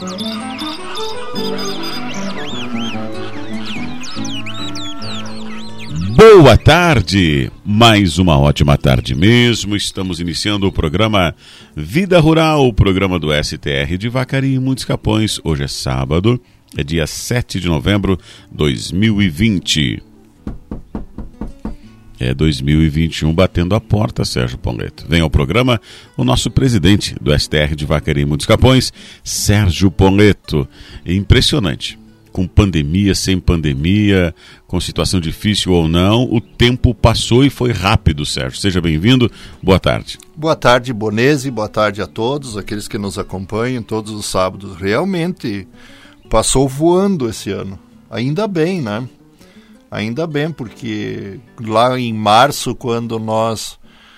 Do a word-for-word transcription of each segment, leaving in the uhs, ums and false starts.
Boa tarde, mais uma ótima tarde mesmo. Estamos iniciando o programa Vida Rural, o programa do S T R de Vacaria e Muitos Capões. Hoje é sábado, é dia sete de novembro de dois mil e vinte. É dois mil e vinte e um batendo a porta, Sérgio Ponleto. Vem ao programa o nosso presidente do S T R de Vacaria e Muitos Capões, Sérgio Ponleto. É impressionante. Com pandemia, sem pandemia, com situação difícil ou não, o tempo passou e foi rápido, Sérgio. Seja bem-vindo, boa tarde. Boa tarde, Bonese, boa tarde a todos, aqueles que nos acompanham todos os sábados. Realmente passou voando esse ano, ainda bem, né? Ainda bem, porque lá em março, quando nós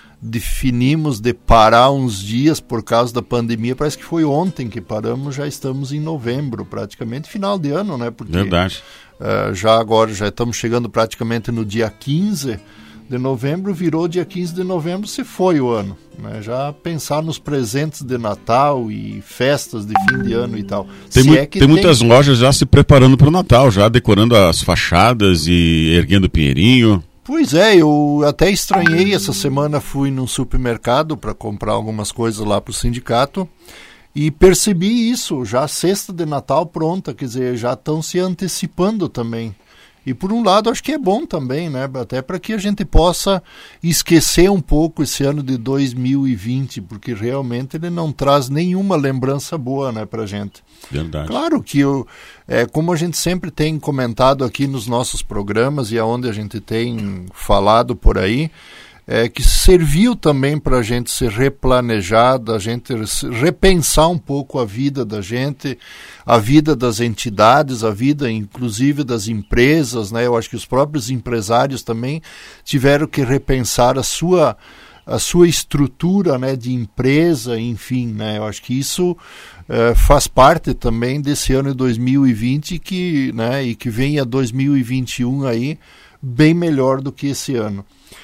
definimos de parar uns dias por causa da pandemia, parece que foi ontem que paramos, já estamos em novembro, praticamente final de ano, né? Porque, verdade. Uh, já agora, já estamos chegando praticamente no dia quinze de novembro, virou dia quinze de novembro, se foi o ano, né? Já pensar nos presentes de Natal e festas de fim de ano e tal. Tem, se mu- é que tem tem muitas lojas já se preparando para o Natal, já decorando as fachadas e erguendo pinheirinho. Pois é, eu até estranhei, essa semana fui num supermercado para comprar algumas coisas lá para o sindicato e percebi isso, já a cesta de Natal pronta, quer dizer, já estão se antecipando também. E por um lado acho que é bom também, né? Até para que a gente possa esquecer um pouco esse ano de dois mil e vinte, porque realmente ele não traz nenhuma lembrança boa, né, para a gente. Verdade. Claro que, eu, é, como a gente sempre tem comentado aqui nos nossos programas e aonde a gente tem falado por aí, é que serviu também para a gente se replanejar, a gente repensar um pouco a vida da gente, a vida das entidades, a vida inclusive das empresas, né? Eu acho que os próprios empresários também tiveram que repensar a sua, a sua estrutura, né, de empresa, enfim, né? Eu acho que isso é, faz parte também desse ano de dois mil e vinte que, né, e que venha dois mil e vinte e um aí bem melhor do que esse ano.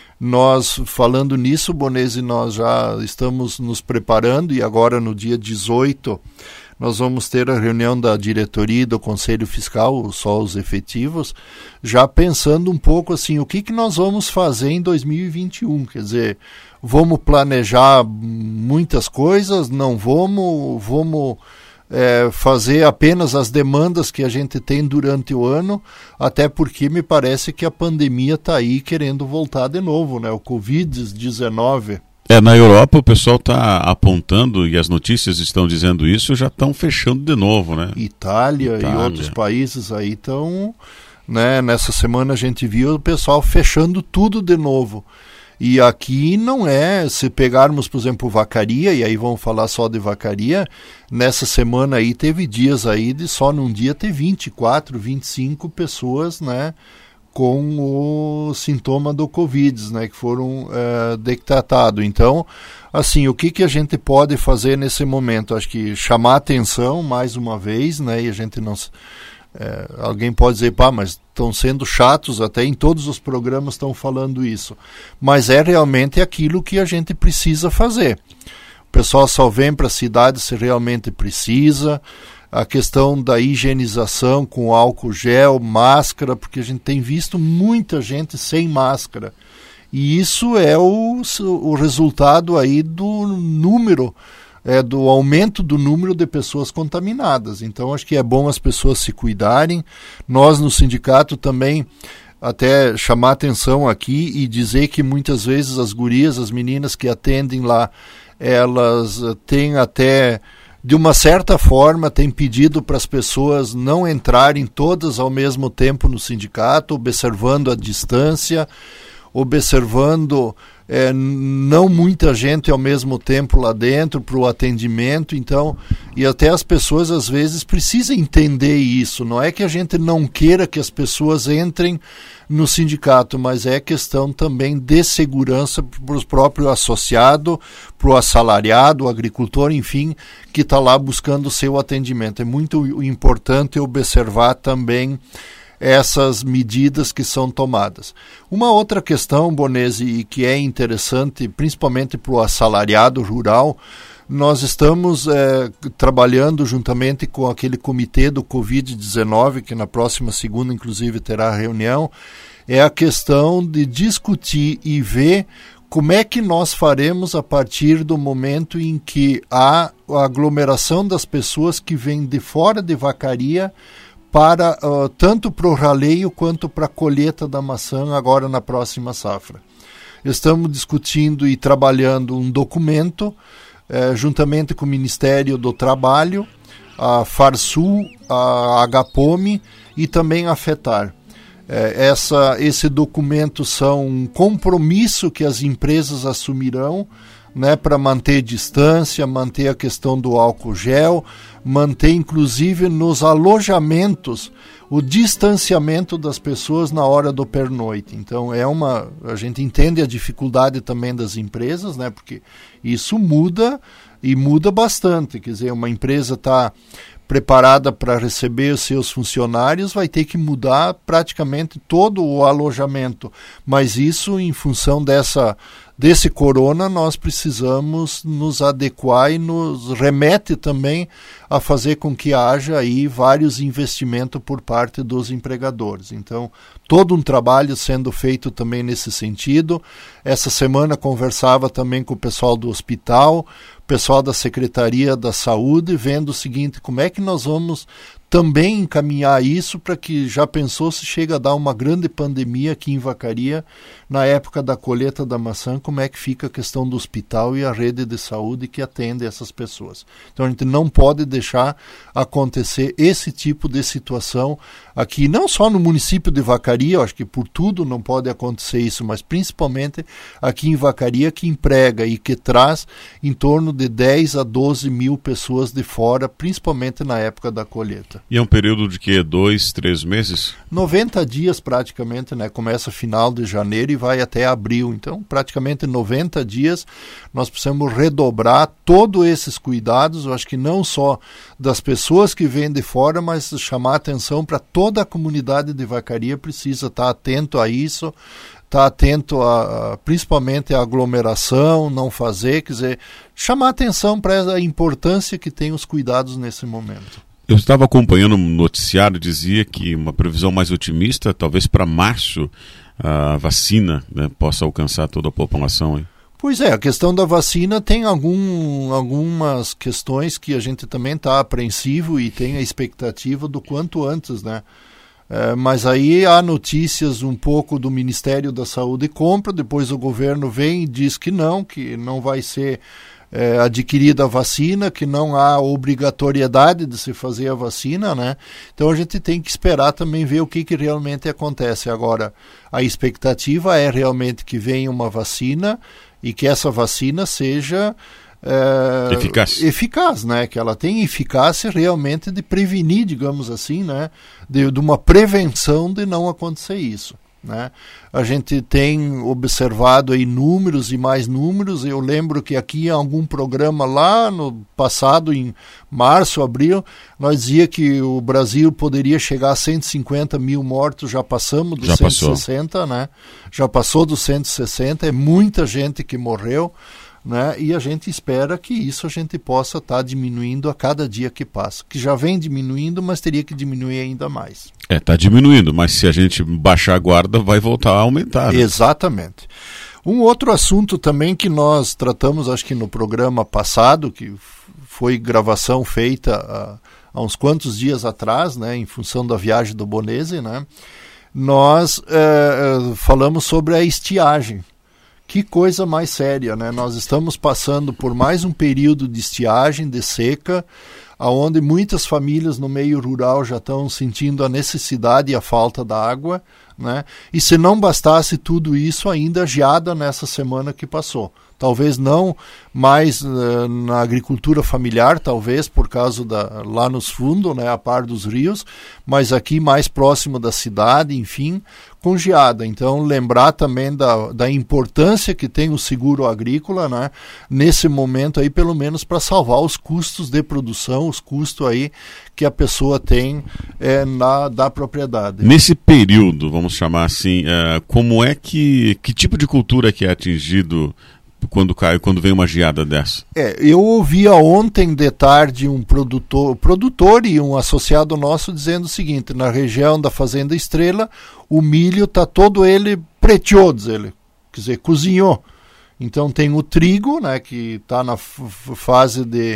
Nós, falando nisso, Bonese, nós já estamos nos preparando e agora no dia dezoito nós vamos ter a reunião da diretoria e do Conselho Fiscal, só os efetivos, já pensando um pouco assim, o que, que nós vamos fazer em dois mil e vinte e um, quer dizer, vamos planejar muitas coisas, não vamos, vamos... É, fazer apenas as demandas que a gente tem durante o ano, até porque me parece que a pandemia está aí querendo voltar de novo, né? O covid dezenove. É, na Europa o pessoal está apontando, e as notícias estão dizendo isso, já estão fechando de novo, né? Itália, Itália. E outros países aí estão, né? Nessa semana a gente viu o pessoal fechando tudo de novo. E aqui não é, se pegarmos, por exemplo, Vacaria, e aí vamos falar só de Vacaria, nessa semana aí teve dias aí de só num dia ter vinte e quatro, vinte e cinco pessoas, né, com o sintoma do Covid, né, que foram é, detectados. Então, assim, o que, que a gente pode fazer nesse momento? Acho que chamar atenção mais uma vez, né, e a gente não... É, alguém pode dizer, pá, mas estão sendo chatos, até em todos os programas estão falando isso, mas é realmente aquilo que a gente precisa fazer. O pessoal só vem para a cidade se realmente precisa, a questão da higienização com álcool gel, máscara, porque a gente tem visto muita gente sem máscara, e isso é o, o resultado aí do número É, do aumento do número de pessoas contaminadas. Então acho que é bom as pessoas se cuidarem. Nós no sindicato também até chamar atenção aqui e dizer que muitas vezes as gurias, as meninas que atendem lá, elas têm até, de uma certa forma, têm pedido para as pessoas não entrarem todas ao mesmo tempo no sindicato, observando a distância, observando é, não muita gente ao mesmo tempo lá dentro para o atendimento, então, e até as pessoas às vezes precisam entender isso, não é que a gente não queira que as pessoas entrem no sindicato, mas é questão também de segurança para o próprio associado, para o assalariado, o agricultor, enfim, que está lá buscando o seu atendimento. É muito importante observar também essas medidas que são tomadas. Uma outra questão, Bonese, e que é interessante, principalmente para o assalariado rural, nós estamos é, trabalhando juntamente com aquele comitê do covid dezenove, que na próxima segunda, inclusive, terá reunião, é a questão de discutir e ver como é que nós faremos a partir do momento em que há a aglomeração das pessoas que vêm de fora de Vacaria, para, uh, tanto para o raleio quanto para a colheita da maçã agora na próxima safra. Estamos discutindo e trabalhando um documento, eh, juntamente com o Ministério do Trabalho, a Farsul, a Agapome e também a FETAR. Eh, essa, esse documento são um compromisso que as empresas assumirão, né, para manter distância, manter a questão do álcool gel, manter inclusive nos alojamentos o distanciamento das pessoas na hora do pernoite. Então é uma, a gente entende a dificuldade também das empresas, né, porque isso muda e muda bastante. Quer dizer, uma empresa está preparada para receber os seus funcionários, vai ter que mudar praticamente todo o alojamento. Mas isso, em função dessa, desse corona, nós precisamos nos adequar e nos remete também a fazer com que haja aí vários investimentos por parte dos empregadores. Então, todo um trabalho sendo feito também nesse sentido. Essa semana conversava também com o pessoal do hospital, pessoal da Secretaria da Saúde, vendo o seguinte, como é que nós vamos também encaminhar isso para que, já pensou, se chega a dar uma grande pandemia aqui em Vacaria, na época da colheita da maçã, como é que fica a questão do hospital e a rede de saúde que atende essas pessoas. Então a gente não pode deixar acontecer esse tipo de situação aqui, não só no município de Vacaria, eu acho que por tudo não pode acontecer isso, mas principalmente aqui em Vacaria, que emprega e que traz em torno de dez a doze mil pessoas de fora, principalmente na época da colheita. E é um período de que? Dois, três meses? noventa dias praticamente, né? Começa final de janeiro e vai até abril. Então, praticamente noventa dias, nós precisamos redobrar todos esses cuidados. Eu acho que não só das pessoas que vêm de fora, mas chamar atenção para toda a comunidade de Vacaria, precisa estar atento a isso, estar atento a, a principalmente à aglomeração, não fazer, quer dizer, chamar atenção para a importância que tem os cuidados nesse momento. Eu estava acompanhando um noticiário, dizia que uma previsão mais otimista, talvez para março, a vacina, né, possa alcançar toda a população. Hein? Pois é, a questão da vacina tem algum, algumas questões que a gente também está apreensivo e tem a expectativa do quanto antes, né? É, mas aí há notícias um pouco do Ministério da Saúde compra, depois o governo vem e diz que não, que não vai ser É, adquirida a vacina, que não há obrigatoriedade de se fazer a vacina, né? Então a gente tem que esperar também ver o que, que realmente acontece. Agora, a expectativa é realmente que venha uma vacina e que essa vacina seja é, eficaz. eficaz, né? Que ela tenha eficácia realmente de prevenir, digamos assim, né? De, de uma prevenção de não acontecer isso. Né? A gente tem observado aí números e mais números. Eu lembro que aqui em algum programa lá no passado, em março, abril, nós dizia que o Brasil poderia chegar a cento e cinquenta mil mortos, já passamos dos já cento e sessenta, passou. Né? Já passou dos cento e sessenta, é muita gente que morreu. Né? E a gente espera que isso a gente possa estar tá diminuindo a cada dia que passa, que já vem diminuindo, mas teria que diminuir ainda mais. É, está diminuindo, mas se a gente baixar a guarda, vai voltar a aumentar. Né? Exatamente. Um outro assunto também que nós tratamos, acho que no programa passado, que foi gravação feita há, há uns quantos dias atrás, né, em função da viagem do Bonese, né, nós é, falamos sobre a estiagem. Que coisa mais séria, né? Nós estamos passando por mais um período de estiagem, de seca, onde muitas famílias no meio rural já estão sentindo a necessidade e a falta da água, né? E se não bastasse tudo isso, ainda geada nessa semana que passou. Talvez não mais uh, na agricultura familiar, talvez por causa da lá nos fundos, né, a par dos rios, mas aqui mais próximo da cidade, enfim, com geada. Então, lembrar também da, da importância que tem o seguro agrícola, né, nesse momento aí, pelo menos para salvar os custos de produção, os custos aí que a pessoa tem é, na, da propriedade. Nesse período, vamos chamar assim, uh, como é que, que tipo de cultura que é atingido quando cai, quando vem uma geada dessa? É, eu ouvia ontem de tarde um produtor, produtor e um associado nosso dizendo o seguinte: na região da Fazenda Estrela, o milho está todo ele preteou, diz ele, quer dizer, cozinhou. Então tem o trigo, né, que está na f- fase de,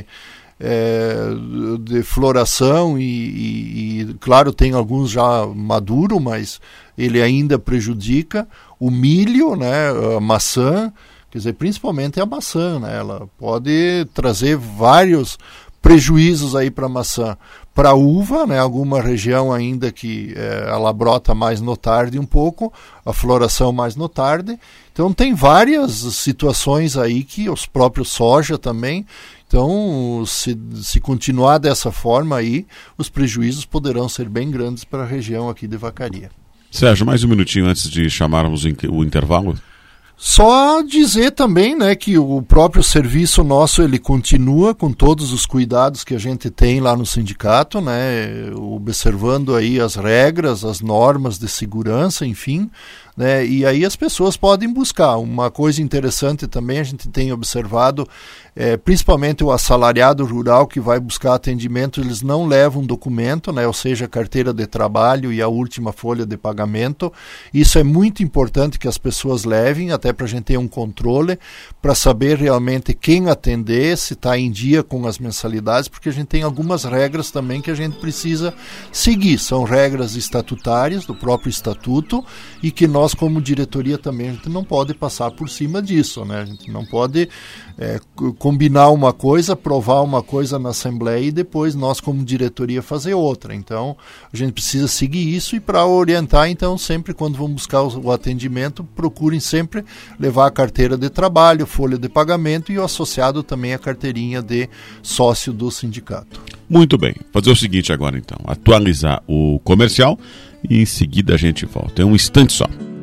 é, de floração e, e, e, claro, tem alguns já maduro, mas ele ainda prejudica. O milho, né, a maçã, quer dizer, principalmente a maçã, né, ela pode trazer vários prejuízos aí para a maçã. Para a uva, né, alguma região ainda que é, ela brota mais no tarde um pouco, a floração mais no tarde. Então tem várias situações aí que os próprios soja também. Então, se, se continuar dessa forma aí, os prejuízos poderão ser bem grandes para a região aqui de Vacaria. Sérgio, mais um minutinho antes de chamarmos o intervalo. Só dizer também, né, que o próprio serviço nosso ele continua com todos os cuidados que a gente tem lá no sindicato, né, observando aí as regras, as normas de segurança, enfim, né, e aí as pessoas podem buscar. Uma coisa interessante também a gente tem observado, é, principalmente o assalariado rural que vai buscar atendimento, eles não levam documento, né, ou seja, carteira de trabalho e a última folha de pagamento. Isso é muito importante que as pessoas levem, até para a gente ter um controle, para saber realmente quem atender, se está em dia com as mensalidades, porque a gente tem algumas regras também que a gente precisa seguir. São regras estatutárias do próprio estatuto e que nós, como diretoria, também a gente não pode passar por cima disso, né? A gente não pode é, combinar uma coisa, aprovar uma coisa na Assembleia e depois nós, como diretoria, fazer outra. Então, a gente precisa seguir isso e para orientar, então, sempre quando vão buscar o atendimento, procurem sempre levar a carteira de trabalho, folha de pagamento e o associado também a carteirinha de sócio do sindicato. Muito bem, fazer o seguinte agora então, atualizar o comercial e em seguida a gente volta. É um instante só.